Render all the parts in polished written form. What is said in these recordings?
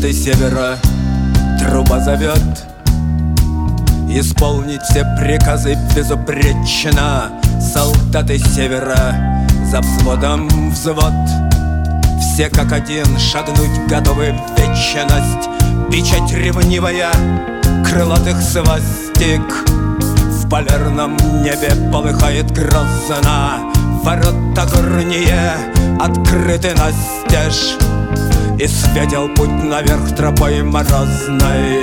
Солдаты севера, труба зовет исполнить все приказы безупречно. Солдаты севера, за взводом взвод, все как один шагнуть готовы в вечность. Печать ревнивая крылатых свастик в полярном небе полыхает грозно. Ворота горние открыты настежь, и светил путь наверх тропой морозной.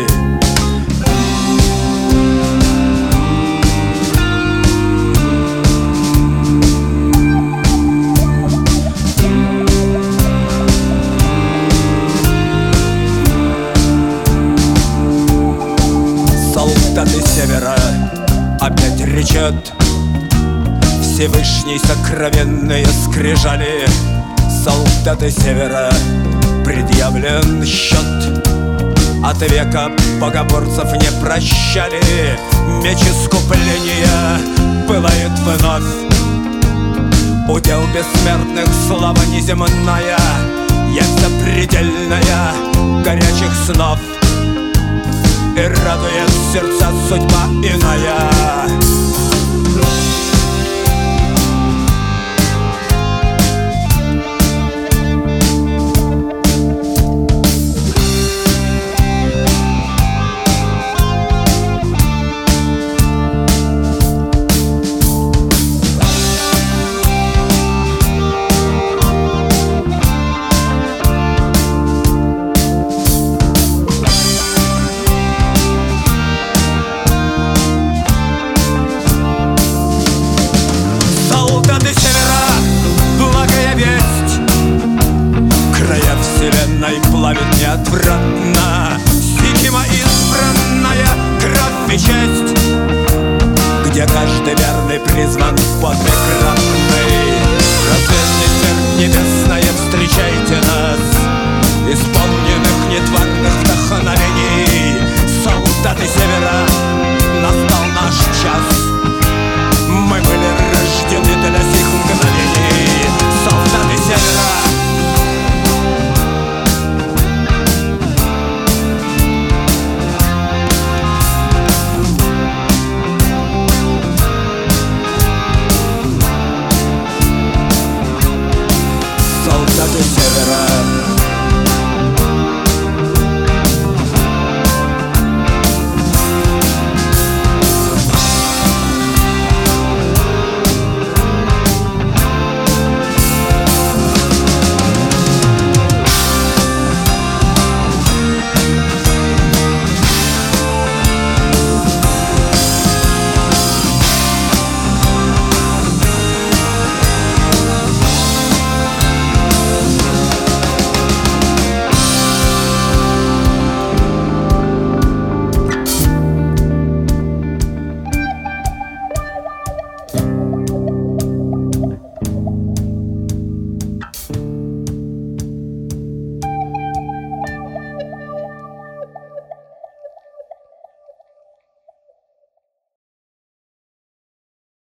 Солдаты севера опять речат Всевышний сокровенные скрижали. Солдаты севера, предъявлен счет, от века богоборцев не прощали. Меч искупления пылает вновь, удел бессмертных слава неземная, есть запредельная горячих снов, и радует сердца судьба иная.